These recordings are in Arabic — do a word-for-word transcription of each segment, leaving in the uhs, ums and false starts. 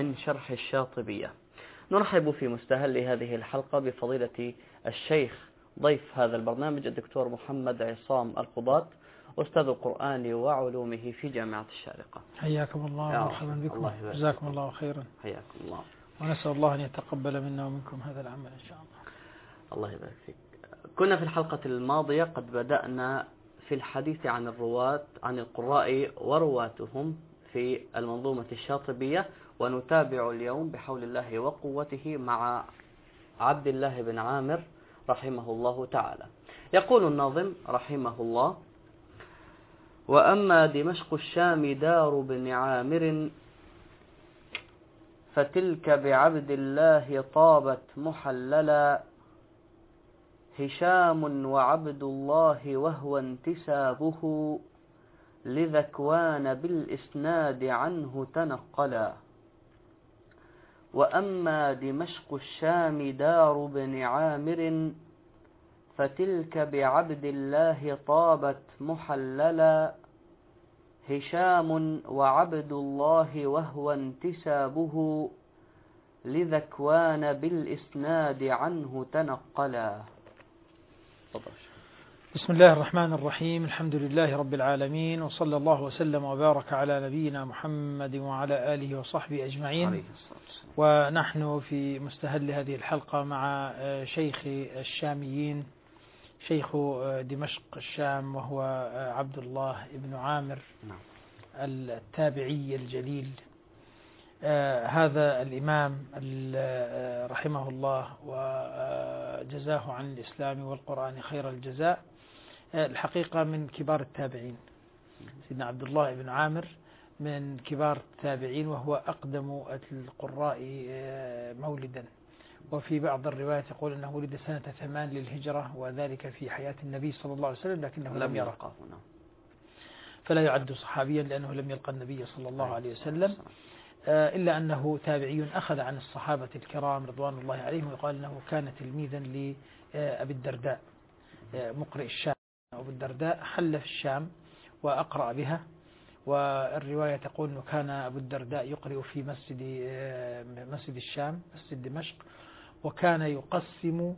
من شرح الشاطبية. نرحب في مستهل هذه الحلقة بفضيلة الشيخ ضيف هذا البرنامج الدكتور محمد عصام القضاة، أستاذ القرآن وعلومه في جامعة الشارقة. حياكم الله ومرحبا بكم، جزاكم الله خيرا. حياكم الله، ونسأل الله أن يتقبل منا ومنكم هذا العمل إن شاء الله. الله يبارك فيك. كنا في الحلقة الماضية قد بدأنا في الحديث عن الرواة عن القراء ورواتهم في المنظومة الشاطبية، ونتابع اليوم بحول الله وقوته مع عبد الله بن عامر رحمه الله تعالى. يقول الناظم رحمه الله: وأما دمشق الشام دار بن عامر فتلك بعبد الله طابت محللا، هشام وعبد الله وهو انتسابه لذكوان بالإسناد عنه تنقلا. وأما دمشق الشام دار بن عامر فتلك بعبد الله طابت محللا، هشام وعبد الله وهو انتسابه لذكوان بالإسناد عنه تنقلا. بسم الله الرحمن الرحيم، الحمد لله رب العالمين، وصلى الله وسلم وبارك على نبينا محمد وعلى آله وصحبه أجمعين. ونحن في مستهل هذه الحلقة مع شيخ الشاميين، شيخ دمشق الشام، وهو عبد الله بن عامر التابعي الجليل. آه هذا الإمام رحمه الله وجزاه عن الإسلام والقرآن خير الجزاء، آه الحقيقة من كبار التابعين. سيدنا عبد الله بن عامر من كبار التابعين، وهو أقدم القراء آه مولدا، وفي بعض الروايات يقول أنه ولد سنة ثمان للهجرة، وذلك في حياة النبي صلى الله عليه وسلم، لكنه لم يرى، فلا يعد صحابيا لأنه لم يلقى النبي صلى الله عليه وسلم، إلا أنه تابعي أخذ عن الصحابة الكرام رضوان الله عليهم، ويقال أنه كان تلميذا لأبي الدرداء مقرئ الشام. أبو الدرداء حل في الشام وأقرأ بها، والرواية تقول أنه كان أبو الدرداء يقرئ في مسجد مسجد الشام، مسجد دمشق، وكان يقسم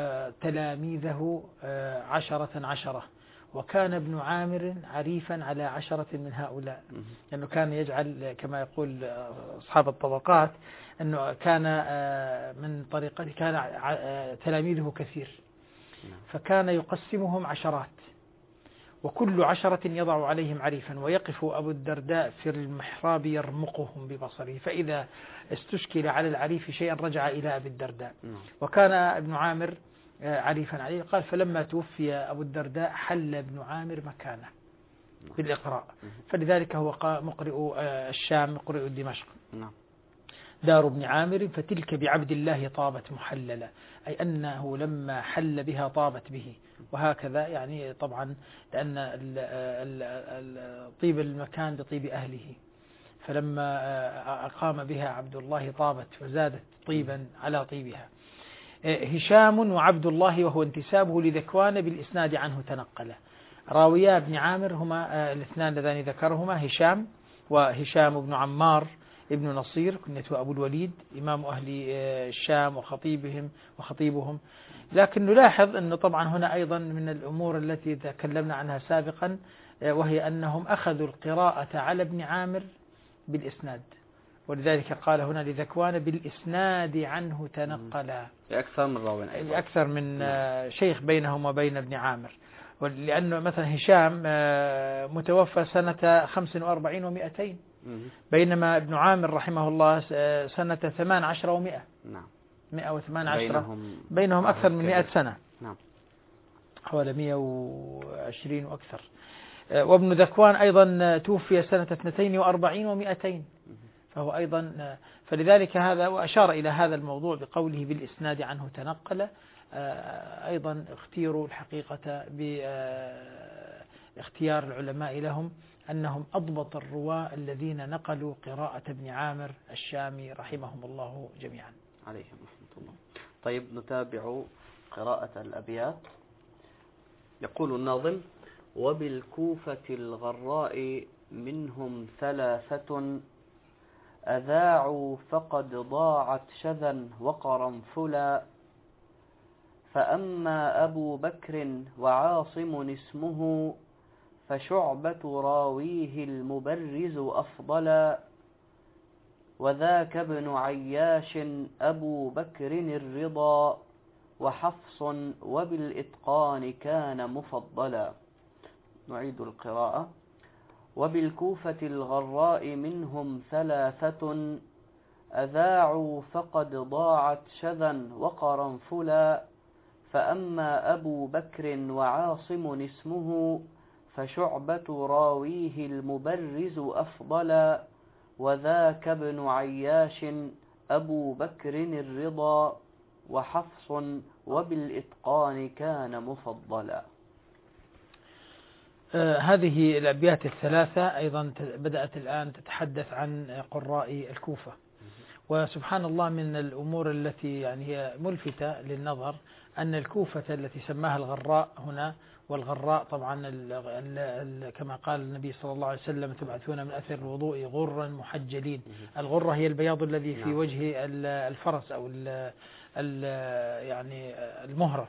تلاميذه عشرة عشرة، وكان ابن عامر عريفا على عشرة من هؤلاء، لأنه كان يجعل كما يقول أصحاب الطبقات أنه كان من طريقته كان تلاميذه كثير، فكان يقسمهم عشرات، وكل عشرة يضع عليهم عريفا، ويقف أبو الدرداء في المحراب يرمقهم ببصره، فإذا استشكل على العريف شيئا رجع إلى أبي الدرداء. وكان ابن عامر عريفا عليه. قال: فلما توفي أبو الدرداء حل ابن عامر مكانه بالإقراء، فلذلك هو مقرئ الشام مقرئ دمشق. دار ابن عامر فتلك بعبد الله طابت محللا، أي أنه لما حل بها طابت به، وهكذا يعني طبعا لأن طيب المكان بطيب أهله، فلما أقام بها عبد الله طابت وزادت طيبا على طيبها. هشام وعبد الله وهو انتسابه لذكوان بالإسناد عنه تنقل. راويا ابن عامر هما الاثنان اللذان ذكرهما، هشام وهشام بن عمار ابن نصير كنيته أبو الوليد، إمام أهل الشام وخطيبهم وخطيبهم. لكن نلاحظ أنه طبعا هنا أيضا من الأمور التي تكلمنا عنها سابقا، وهي أنهم أخذوا القراءة على ابن عامر بالإسناد، ولذلك قال هنا لذكوان بالإسناد عنه تنقلا، أكثر من راوي أيضا، أكثر من شيخ بينهم وبين ابن عامر. لأنه مثلا هشام متوفى سنة خمس وأربعين ومئتين، بينما ابن عامر رحمه الله سنة ثمان عشر ومئة، نعم، مئة وثمان عشر، بينهم, بينهم أكثر من مئة سنة، نعم، حوالي مئة وعشرين وأكثر. وابن ذكوان أيضا توفي سنة اثنتين وأربعين ومئتين، فهو أيضا، فلذلك هذا وأشار إلى هذا الموضوع بقوله بالإسناد عنه تنقل. أيضا اختيروا الحقيقة باختيار العلماء لهم أنهم أضبط الرواة الذين نقلوا قراءة ابن عامر الشامي رحمهم الله جميعا. عليهم رحمة الله. طيب نتابع قراءة الأبيات. يقول الناظم: وبالكوفة الغراء منهم ثلاثة أذاعوا فقد ضاعت شذا وقرنفلا. فأما أبو بكر وعاصم اسمه فشعبة راويه المبرز أفضلا. وذاك ابن عياش أبو بكر الرضا وحفص وبالإتقان كان مفضلا. نعيد القراءة. وبالكوفة الغراء منهم ثلاثة أذاعوا فقد ضاعت شذا وقرنفلا. فأما أبو بكر وعاصم اسمه فشعبة راويه المبرز أفضلا. وذاك ابن عياش أبو بكر الرضا وحفص وبالإتقان كان مفضلا. آه هذه الأبيات الثلاثة أيضا بدأت الآن تتحدث عن قراء الكوفة. وسبحان الله من الأمور التي يعني هي ملفتة للنظر أن الكوفة التي سماها الغراء هنا، والغراء طبعا ال ال ال كما قال النبي صلى الله عليه وسلم تبعثون من أثر الوضوء غرا محجلين. الغرة هي البياض الذي في وجه الفرس أو ال ال يعني المهرة،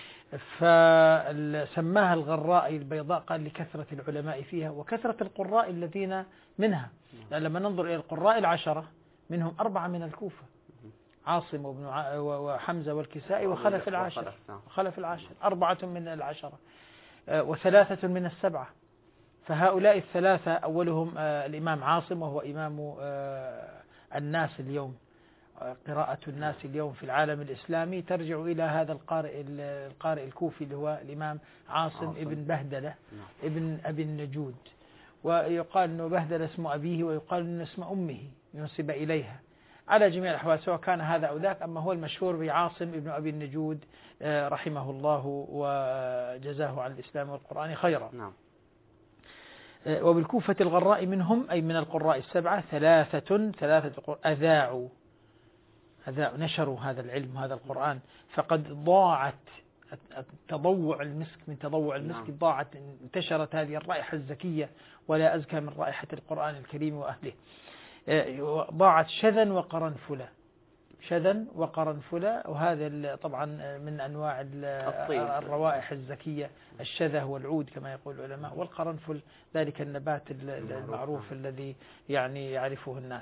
فسماها الغراء البيضاء قال لكثرة العلماء فيها وكثرة القراء الذين منها. يعني لما ننظر إلى القراء العشرة منهم أربعة من الكوفة، عاصم وابن ع... وحمزة والكسائي وخلف العاشر وخلف العاشر أربعة من العشرة وثلاثة من السبعة. فهؤلاء الثلاثة أولهم الإمام عاصم وهو إمام الناس اليوم. قراءة الناس اليوم في العالم الإسلامي ترجع إلى هذا القارئ القارئ الكوفي اللي هو الإمام عاصم, عاصم. ابن بهدلة ابن أبي النجود. ويقال أنه بهدلة اسم أبيه ويقال أنه اسم أمه ينسب إليها. على جميع الأحوال سواء كان هذا أو ذاك، أما هو المشهور بعاصم ابن أبي النجود رحمه الله وجزاه عن الإسلام والقرآن خيرا. نعم. وبالكوفة الغراء منهم أي من القراء السبعة ثلاثة ثلاثة أذاعوا أذاعوا نشروا هذا العلم هذا القرآن فقد ضاعت تضوع المسك من تضوع المسك نعم. ضاعت انتشرت هذه الرائحة الزكية ولا أزكى من رائحة القرآن الكريم وأهله. ضاعت شذا وقرنفلا شذا وقرنفلا وهذا طبعا من أنواع الروائح الزكية. الشذا هو العود كما يقول العلماء، والقرنفل ذلك النبات المعروف الذي يعني يعرفه الناس.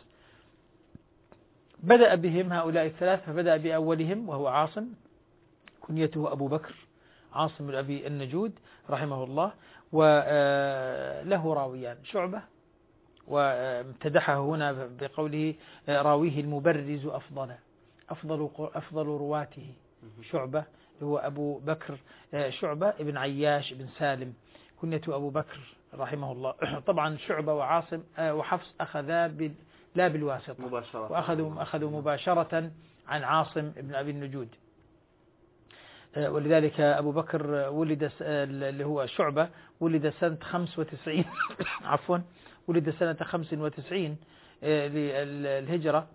بدأ بهم هؤلاء الثلاث، فبدأ بأولهم وهو عاصم كنيته أبو بكر عاصم الأبي النجود رحمه الله، وله راويان شعبة وامتدحه هنا بقوله راويه المبرز أفضل أفضل أفضل رواته شعبة هو أبو بكر شعبة ابن عياش ابن سالم كنيته أبو بكر رحمه الله. طبعا شعبة وعاصم وحفص أخذا لا بالواسطة مباشرة، وأخذوا أخذوا مباشرة عن عاصم ابن أبي النجود. ولذلك أبو بكر ولد اللي هو شعبة ولد سنة خمس وتسعين عفوا ولد سنة خمس وتسعين للهجرة.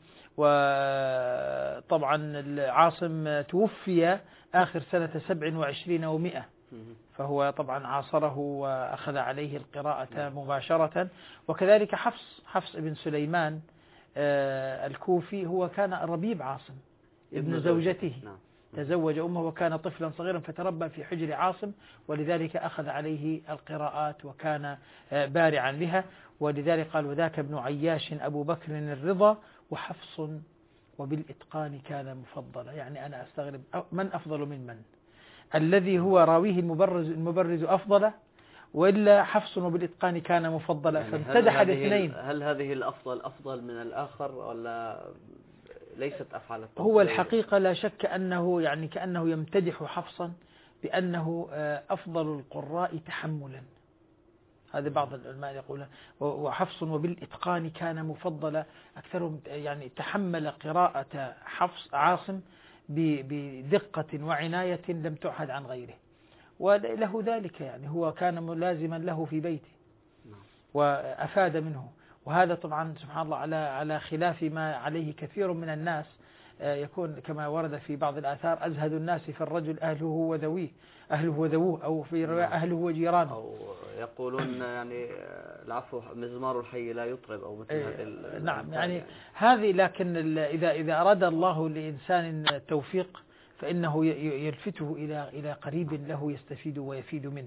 وطبعا عاصم توفي آخر سنة سبع وعشرين ومئة، فهو طبعا عاصره وأخذ عليه القراءة مباشرة. وكذلك حفص حفص ابن سليمان الكوفي هو كان ربيب عاصم ابن زوجته، تزوج أمه وكان طفلا صغيرا فتربى في حجر عاصم، ولذلك أخذ عليه القراءات وكان بارعا بها. ولذلك قال وذاك ابن عياش أبو بكر الرضا وحفص وبالإتقان كان مفضلا. يعني أنا أستغرب من أفضل من من؟ الذي هو راويه المبرز المبرز أفضل وإلا حفص وبالإتقان كان مفضلا؟ يعني فامتدح الاثنين. هل هذه الأفضل أفضل من الآخر ولا ليست أفعال التفضيل؟ هو الحقيقة لا شك أنه يعني كأنه يمتدح حفصا بأنه أفضل القراء تحملا. هذا بعض العلماء يقولون وحفص وبالإتقان كان مفضلا، أكثرهم يعني تحمل قراءة حفص عاصم بدقة وعناية لم تعهد عن غيره، وله ذلك يعني هو كان ملازما له في بيته وأفاد منه. وهذا طبعا سبحان الله على على خلاف ما عليه كثير من الناس يكون كما ورد في بعض الآثار أزهد الناس في الرجل أهله وذويه، أهله وذووه، أو في رواية أهله وجيرانه. أو يقولون يعني العفو مزمار الحي لا يطرب، أو مثل هذه. نعم، يعني, يعني هذه. لكن إذا إذا أراد الله لإنسان التوفيق فإنه يلفته إلى إلى قريب له يستفيد ويفيد منه.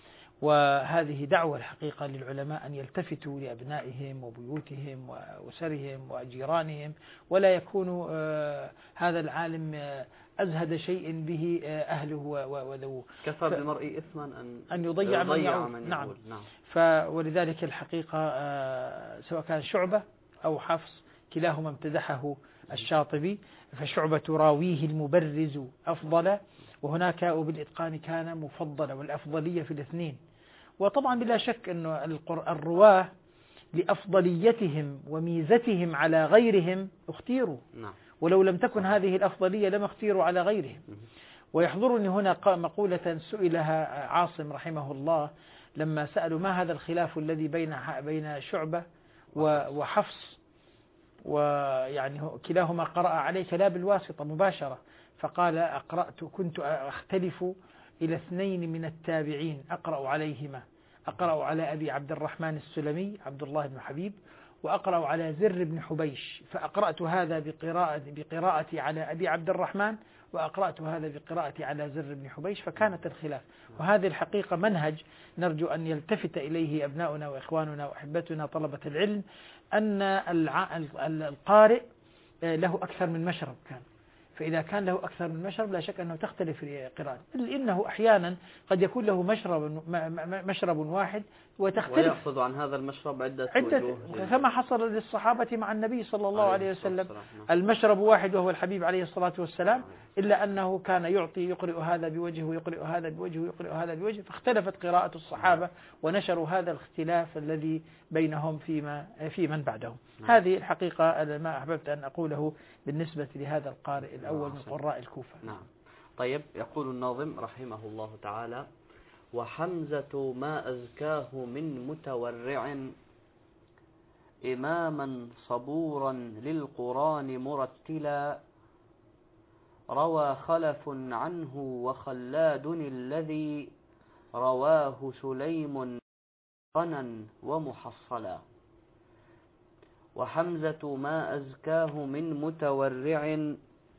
وهذه دعوة الحقيقة للعلماء أن يلتفتوا لأبنائهم وبيوتهم وأسرهم وجيرانهم، ولا يكون هذا العالم أزهد شيء به أهله وذووه. كفى بالمرء إثما أن, أن يضيع من يعود. نعم. نعم. ولذلك الحقيقة سواء كان شعبة أو حفص كلاهما امتدحه الشاطبي، فشعبة راويه المبرز أفضل، وهناك وبالإتقان كان مفضلا، والأفضلية في الاثنين. وطبعا بلا شك أن الرواه لأفضليتهم وميزتهم على غيرهم اختيروا، ولو لم تكن هذه الأفضلية لما اختيروا على غيرهم. ويحضرني هنا مقولة سئلها عاصم رحمه الله لما سألوا ما هذا الخلاف الذي بين بين شعبة وحفص، ويعني كلاهما قرأ عليك لا بالواسطة مباشرة، فقال أقرأت كنت أختلف إلى اثنين من التابعين أقرأ عليهما، أقرأ على أبي عبد الرحمن السلمي عبد الله بن حبيب، وأقرأ على زر بن حبيش، فأقرأت هذا بقراءة بقراءتي على أبي عبد الرحمن، وأقرأت هذا بقراءتي على زر بن حبيش، فكانت الخلاف. وهذه الحقيقة منهج نرجو أن يلتفت إليه أبناؤنا وإخواننا وأحبتنا طلبة العلم، أن القارئ له أكثر من مشرب كان، فإذا كان له أكثر من مشرب لا شك أنه تختلف قراءته، إنه أحيانا قد يكون له مشرب مشرب واحد وتختلف، ويأخذ عن هذا المشرب عدة, عدة وجوه، كما حصل للصحابة مع النبي صلى الله عليه وسلم. المشرب واحد وهو الحبيب عليه الصلاة والسلام، إلا أنه كان يعطي يقرئ هذا بوجهه ويقرئ هذا بوجهه ويقرئ هذا بوجهه، فاختلفت قراءة الصحابة ونشروا هذا الاختلاف الذي بينهم فيما في من بعدهم. هذه الحقيقة ما أحببت أن أقوله بالنسبة لهذا القارئ الأول من قراء الكوفة. نعم. طيب، يقول الناظم رحمه الله تعالى: وحمزة ما أزكاه من متورع إماما صبورا للقرآن مرتلا، روى خلف عنه وخلاد الذي رواه سليم قنا ومحصلا. وحمزة ما أزكاه من متورع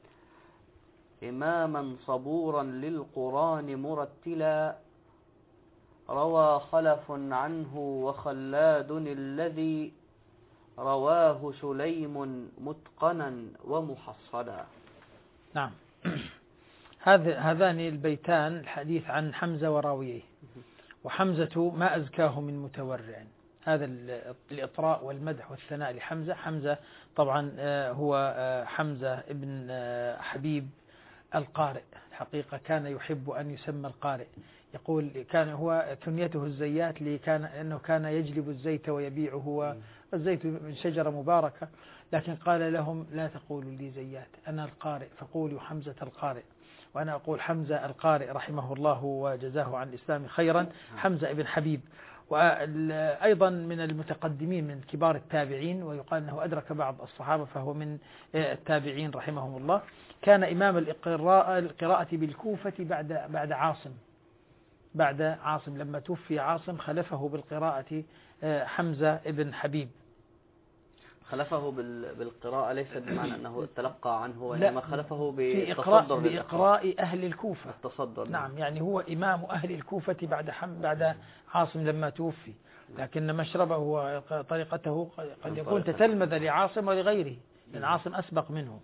إماما صبورا للقرآن مرتلا، روى خلف عنه وخلاد الذي رواه سليم متقنا ومحصلا. نعم. هذا هذان البيتان الحديث عن حمزة وراويه. وحمزة ما أزكاه من متورع، هذا الإطراء والمدح والثناء لحمزة. حمزة طبعا هو حمزة ابن حبيب القارئ، الحقيقة كان يحب أن يسمى القارئ، يقول كان هو كنيته الزيات لكان أنه كان يجلب الزيت ويبيعه، والزيت من شجرة مباركة، لكن قال لهم لا تقولوا لي زيات، أنا القارئ فقولوا حمزة القارئ. وأنا أقول حمزة القارئ رحمه الله وجزاه عن الإسلام خيرا، حمزة ابن حبيب. وأيضا من المتقدمين من كبار التابعين، ويقال أنه أدرك بعض الصحابة فهو من التابعين رحمهم الله. كان إمام القراءة القراءة بالكوفة بعد بعد عاصم بعد عاصم لما توفي عاصم خلفه بالقراءة حمزة ابن حبيب. خلفه بالقراءة ليس بمعنى أنه تلقى عنه، وإنما خلفه بالتصدر بإقراء أهل الكوفة. التصدر. نعم، يعني هو إمام أهل الكوفة بعد حم بعد عاصم لما توفي، لكن مشربه وطريقته قد يكون تتلمذ لعاصم ولغيره، لأن عاصم أسبق منه.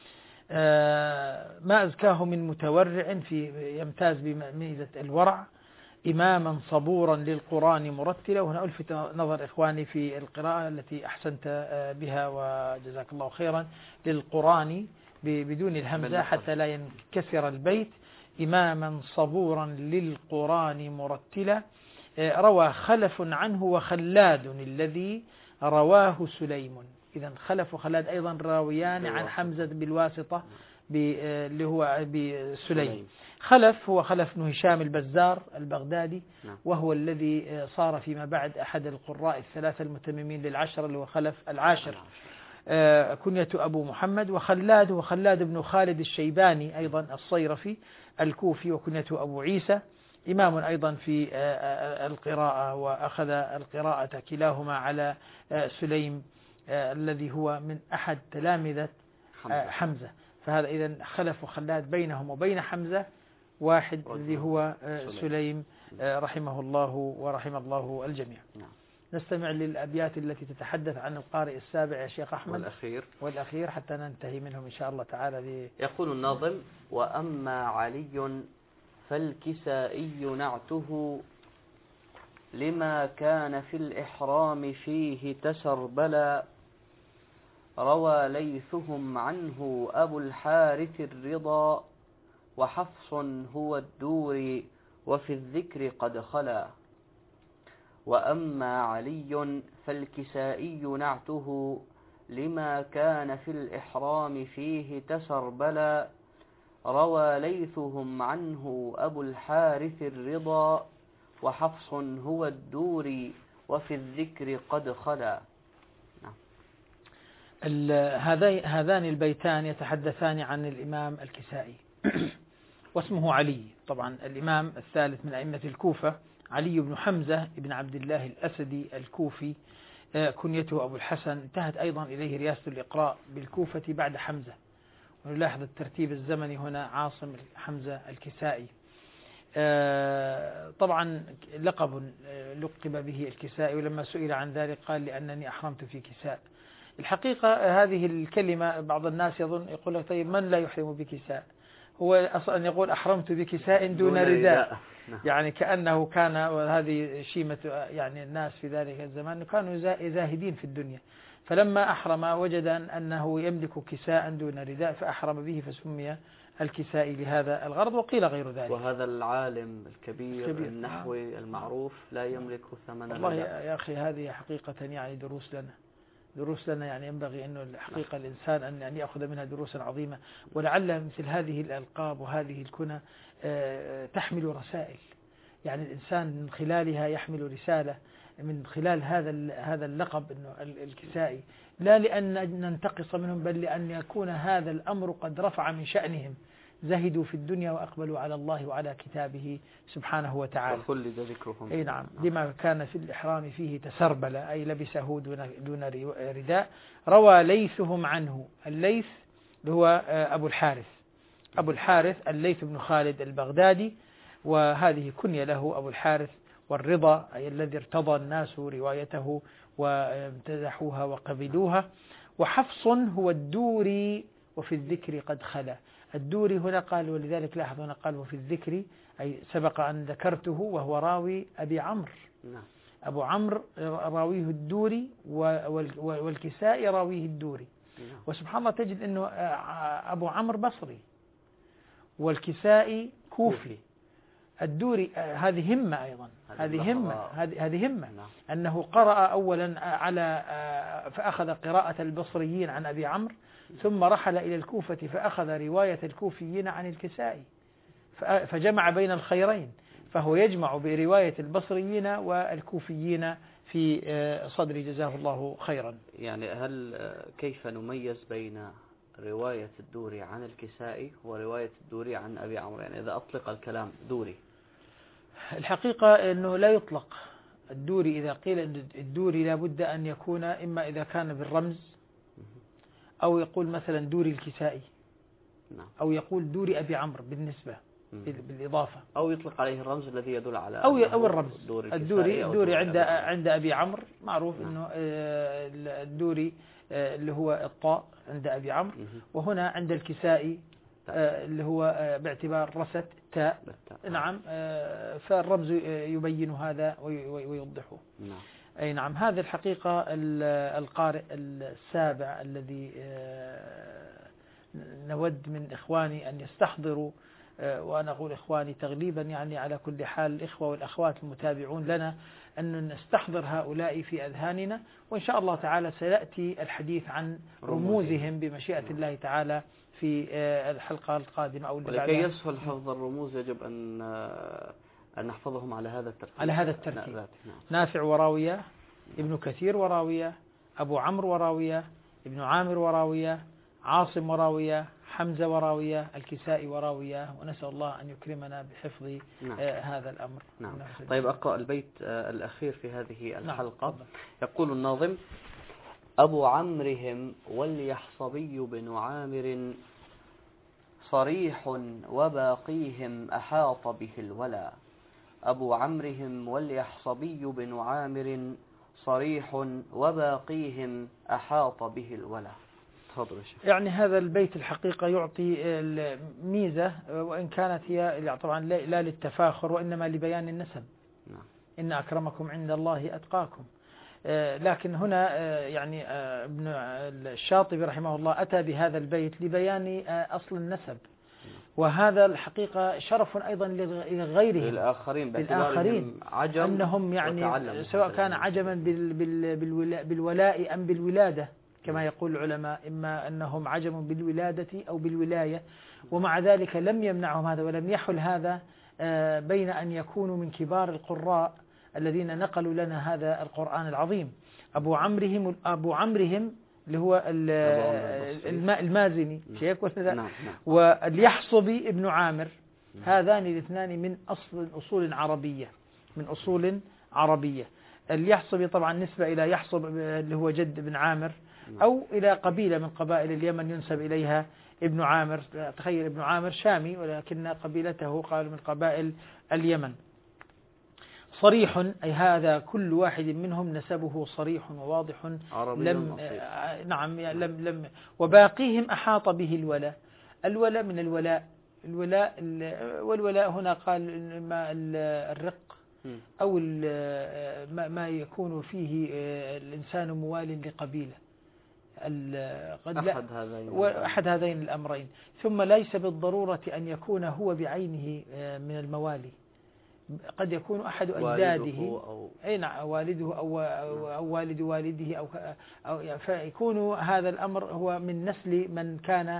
ما أزكاه من متورع، في يمتاز بميزة الورع، إماما صبورا للقرآن مرتلا. وهنا ألفت نظر إخواني في القراءة التي أحسنت بها وجزاك الله خيرا، للقرآن بدون الهمزة حتى لا ينكسر البيت. إماما صبورا للقرآن مرتلا، روى خلف عنه وخلاد الذي رواه سليم. إذا خلف وخلاد أيضا راويان عن حمزة بالواسطة اللي هو بسليم. خلف هو خلف بن هشام البزار البغدادي، وهو الذي صار فيما بعد أحد القراء الثلاثة المتممين للعشرة، اللي هو خلف العاشر. كنية أبو محمد. وخلاد وخلاد بن خالد الشيباني أيضا الصيرفي الكوفي، وكنية أبو عيسى، إمام أيضا في القراءة، وأخذ القراءة كلاهما على سليم الذي هو من أحد تلامذة حمزة. فهذا إذن خلف وخلاد بينهم وبين حمزة واحد اللي هو سليم رحمه الله ورحم الله الجميع. نستمع للأبيات التي تتحدث عن القارئ السابع يا شيخ أحمد، والأخير والأخير حتى ننتهي منهم إن شاء الله تعالى. يقول الناظم: وأما علي فالكسائي نعته لما كان في الإحرام فيه تسربلا، روى ليثهم عنه أبو الحارث الرضا، وحفص هو الدوري وفي الذكر قد خلا. وأما علي فالكسائي نعته لما كان في الإحرام فيه تسربلا، روى ليثهم عنه أبو الحارث الرضا، وحفص هو الدوري وفي الذكر قد خلا. هذان البيتان يتحدثان عن الإمام الكسائي واسمه علي، طبعا الإمام الثالث من أئمة الكوفة، علي بن حمزة بن عبد الله الأسدي الكوفي، كنيته أبو الحسن. انتهت أيضا إليه رياسة الإقراء بالكوفة بعد حمزة، ونلاحظ الترتيب الزمني هنا: عاصم، حمزة، الكسائي. طبعا لقب لقب به الكسائي، ولما سئل عن ذلك قال: لأنني أحرمت في كساء. الحقيقة هذه الكلمة بعض الناس يظن يقول لك: طيب من لا يحرم بكساء؟ هو أصلا يقول أحرمت بكساء دون رداء، يعني كأنه كان، وهذه شيمة يعني الناس في ذلك الزمان كانوا زاهدين في الدنيا، فلما أحرم وجد أنه يملك كساء دون رداء فأحرم به فسمي الكسائي لهذا الغرض، وقيل غير ذلك. وهذا العالم الكبير النحوي المعروف لا يملك ثمن والله يا أخي هذه حقيقة يعني دروس لنا دروس لنا يعني ينبغي أنه الحقيقة الإنسان أن يعني يأخذ منها دروسا عظيمة، ولعل مثل هذه الألقاب وهذه الكنى تحمل رسائل، يعني الإنسان من خلالها يحمل رسالة، من خلال هذا هذا اللقب إنه الكسائي، لا لأن ننتقص منهم، بل لأن يكون هذا الأمر قد رفع من شأنهم، زهدوا في الدنيا وأقبلوا على الله وعلى كتابه سبحانه وتعالى. وخلد ذكرهم. أي نعم، لما كان في الإحرام فيه تسربل، أي لبسه دون رداء. روى ليثهم عنه، الليث هو أبو الحارث أبو الحارث الليث بن خالد البغدادي، وهذه كنية له أبو الحارث والرضا، أي الذي ارتضى الناس روايته وامتدحوها وقبلوها. وحفص هو الدوري وفي الذكر قد خلا. الدوري هنا قال، ولذلك لاحظ هنا قال وفي الذكر، أي سبق أن ذكرته، وهو راوي أبي عمرو. أبو عمرو راويه الدوري، والكسائي راويه الدوري. وسبحان الله تجد أنه أبو عمرو بصري والكسائي كوفي. الدوري هذه همة أيضا، هذه همة هذه همة أنه قرأ أولا على فأخذ قراءة البصريين عن أبي عمرو، ثم رحل إلى الكوفة فأخذ رواية الكوفيين عن الكسائي، فجمع بين الخيرين، فهو يجمع برواية البصريين والكوفيين في صدر جزاه الله خيرا. يعني هل كيف نميز بين رواية الدوري عن الكسائي ورواية الدوري عن أبي عمرو؟ يعني إذا أطلق الكلام دوري، الحقيقة أنه لا يطلق الدوري. إذا قيل أن الدوري لابد أن يكون إما إذا كان بالرمز، أو يقول مثلا دوري الكسائي، أو يقول دوري أبي عمرو بالنسبة بالإضافة، أو يطلق عليه الرمز الذي يدل على أو أو الرمز. دوري الدوري الدوري عند أبي عند أبي عمرو معروف أنه الدوري اللي هو الطاء عند أبي عمرو، وهنا عند الكسائي اللي هو باعتبار رست تاء. نعم، فالرمز يبين هذا ويوضحه. نعم. أي نعم، هذا الحقيقة القارئ السابع الذي نود من إخواني أن يستحضروا، وأنا أقول إخواني تغليبا يعني على كل حال الإخوة والأخوات المتابعون لنا، أن نستحضر هؤلاء في أذهاننا، وإن شاء الله تعالى سيأتي الحديث عن رموزهم بمشيئة الله تعالى في الحلقة القادمة أو اللي بعدها. ولكي يسهل حفظ الرموز يجب أن أن نحفظهم على هذا الترتيب. على هذا الترتيب. نافع وراوية، ابن كثير وراوية، أبو عمرو وراوية، ابن عامر وراوية، عاصم وراوية، حمزة وراوية، الكسائي وراوية، ونسأل الله أن يكرمنا بحفظ نعم. آه هذا الأمر. نعم. طيب أقرأ البيت آه الأخير في هذه الحلقة. نعم. يقول الناظم: أبو عمرهم واليحصبي بن عامر صريح وباقيهم أحاط به الولا. أبو عمرهم واليحصبي بن عامر صريح وباقيهم أحاط به الولا. تفضل الشيخ. يعني هذا البيت الحقيقة يعطي ميزة، وإن كانت هي طبعا لا للتفاخر وإنما لبيان النسب. نعم. إن أكرمكم عند الله أتقاكم. لكن هنا يعني ابن الشاطبي رحمه الله أتى بهذا البيت لبيان أصل النسب، وهذا الحقيقة شرف أيضا لغيرهم للآخرين, للآخرين عجم أنهم يعني سواء كان عجما بالولاء أم بالولادة كما يقول العلماء، إما أنهم عجم بالولادة أو بالولاية، ومع ذلك لم يمنعهم هذا ولم يحل هذا بين أن يكونوا من كبار القراء الذين نقلوا لنا هذا القرآن العظيم. أبو عمرهم أبو عمرهم اللي هو المازني شيخ ولا لا، واليحصبي ابن عامر، هذان الاثنان من أصل أصول عربية من أصول عربية. اليحصبي طبعا نسبة إلى يحصب اللي هو جد ابن عامر، أو إلى قبيلة من قبائل اليمن ينسب إليها ابن عامر. تخيل ابن عامر شامي ولكن قبيلته قالوا من قبائل اليمن. صريح أي هذا كل واحد منهم نسبه صريح وواضح لم نعم لم لم وباقيهم أحاط به الولاء. الولاء من الولاء الولاء والولاء هنا قال ما الرق أو ما يكون فيه الإنسان موال لقبيلة، أحد هذين أحد هذين الأمرين. ثم ليس بالضرورة أن يكون هو بعينه من الموالي، قد يكون أحد أجداده أو أي نعم والده أو, أو والد والده أو, أو فيكون هذا الأمر هو من نسل من كان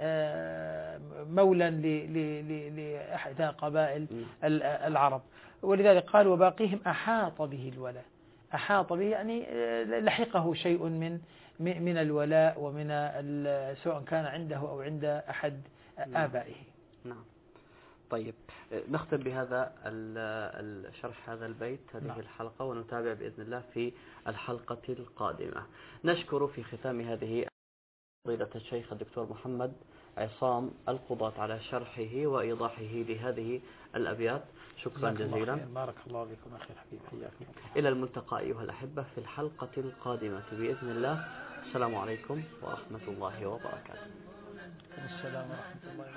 مولا لأحد قبائل العرب. ولذلك قال وباقيهم أحاط به الولاء. أحاط به يعني لحقه شيء من من الولاء ومن سواء كان عنده أو عند أحد آبائه. نعم. طيب نختم بهذا الشرح هذا البيت هذه نعم. الحلقة، ونتابع بإذن الله في الحلقة القادمة. نشكر في ختام هذه فضيلة الشيخ الدكتور محمد عصام القضاة على شرحه وإيضاحه لهذه الأبيات. شكرا جزيلا. بارك الله بكم أخي الحبيب، حياكم. إلى الملتقى أيها الأحبة في الحلقة القادمة بإذن الله. السلام عليكم ورحمة الله وبركاته. السلام ورحمة الله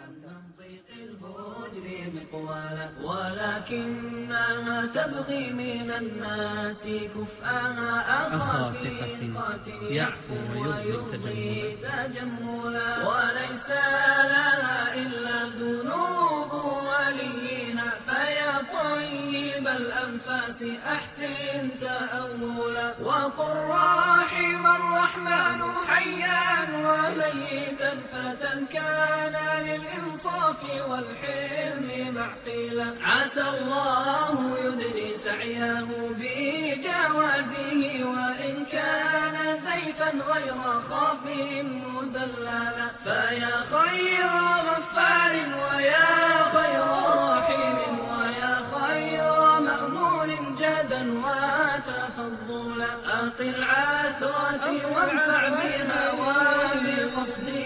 وبركاته. ولكنها تبغي من الناس كفءها أخا ثقتي يعفو ويرضي تجملا، وليس لها إلا ذنوب ولينا، فيا طيب الأنفاس أحسن تأولا، وقل رحم الرحمن حيا وميتا فتى كان للإنصاف والحلم معقلا، عسى الله يدري سعيه بجوازه، وإن كان زيفا غير خاف مدللا، فيا خير غفار ويا خير رحيم ويا خير مأمون جدا وتفضلا، أقل عثرتي وانفع بها وبقصدي